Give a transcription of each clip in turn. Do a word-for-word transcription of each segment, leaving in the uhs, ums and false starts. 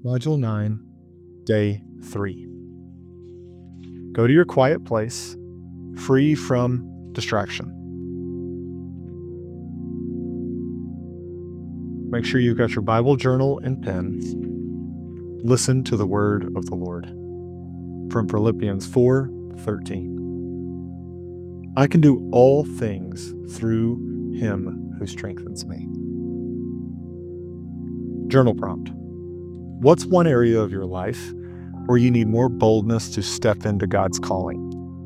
Module nine, Day three. Go to your quiet place, free from distraction. Make sure you've got your Bible journal and pen. Listen to the word of the Lord. From Philippians four thirteen. I can do all things through him who strengthens me. Journal prompt. What's one area of your life where you need more boldness to step into God's calling?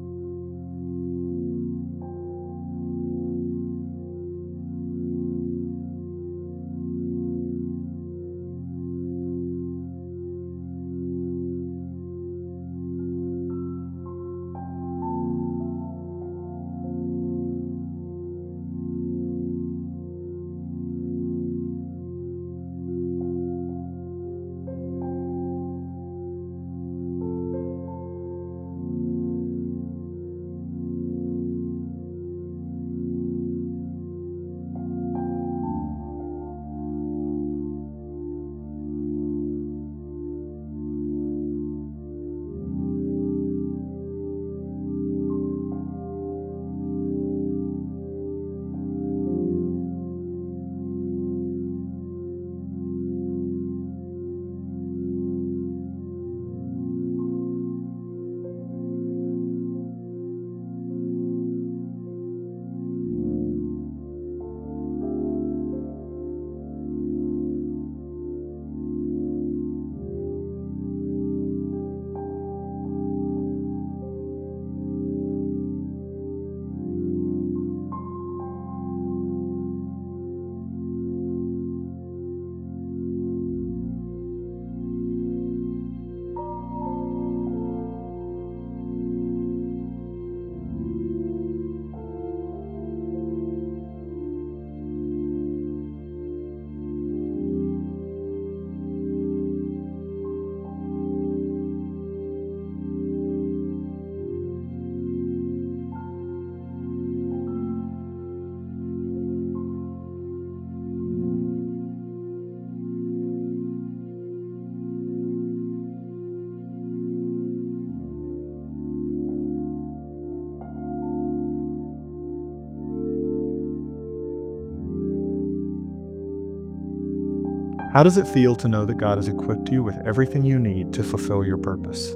How does it feel to know that God has equipped you with everything you need to fulfill your purpose?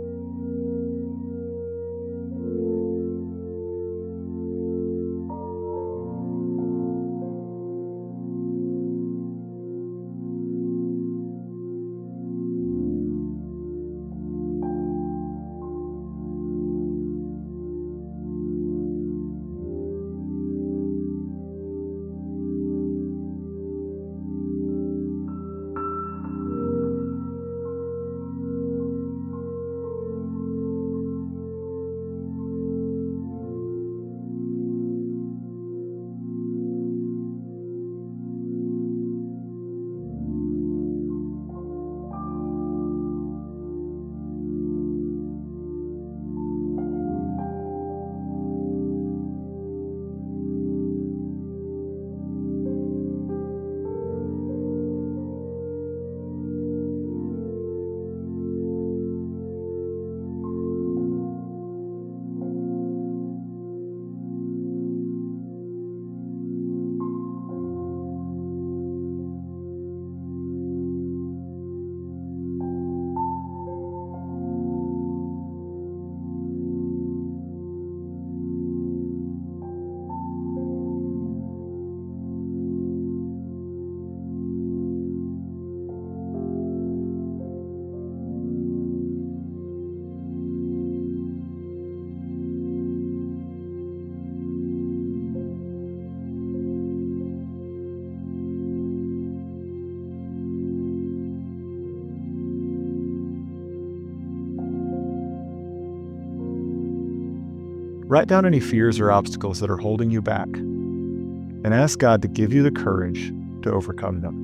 Write down any fears or obstacles that are holding you back, and ask God to give you the courage to overcome them.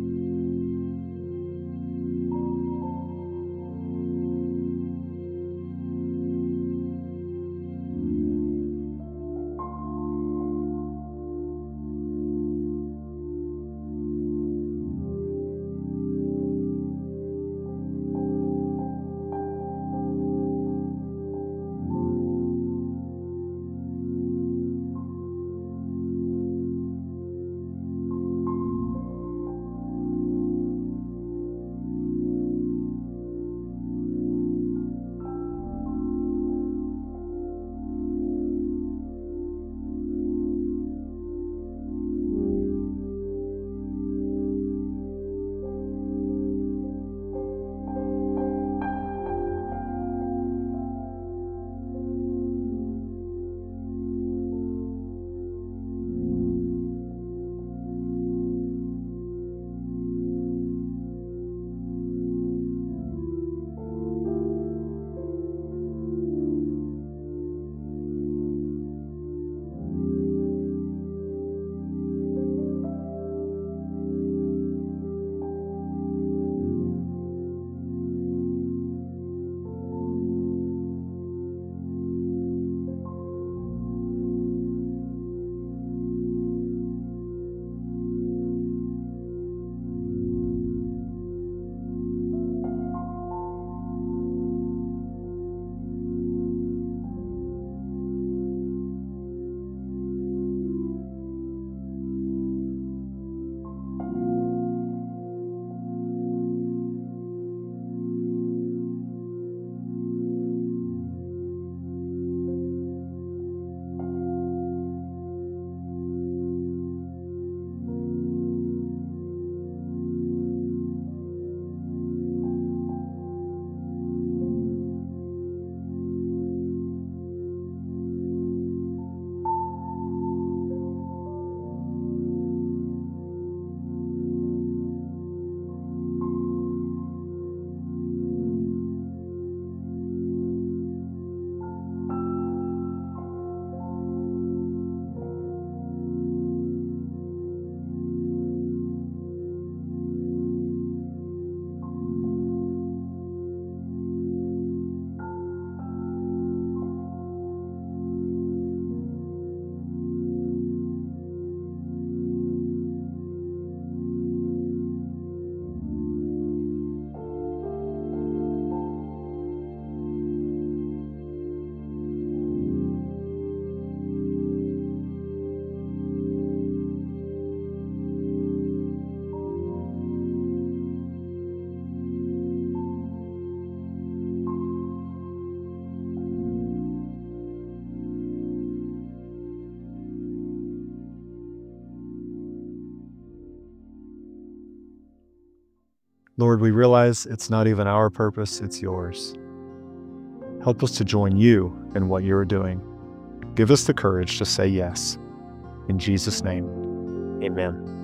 Lord, we realize it's not even our purpose, it's yours. Help us to join you in what you are doing. Give us the courage to say yes. In Jesus' name, amen.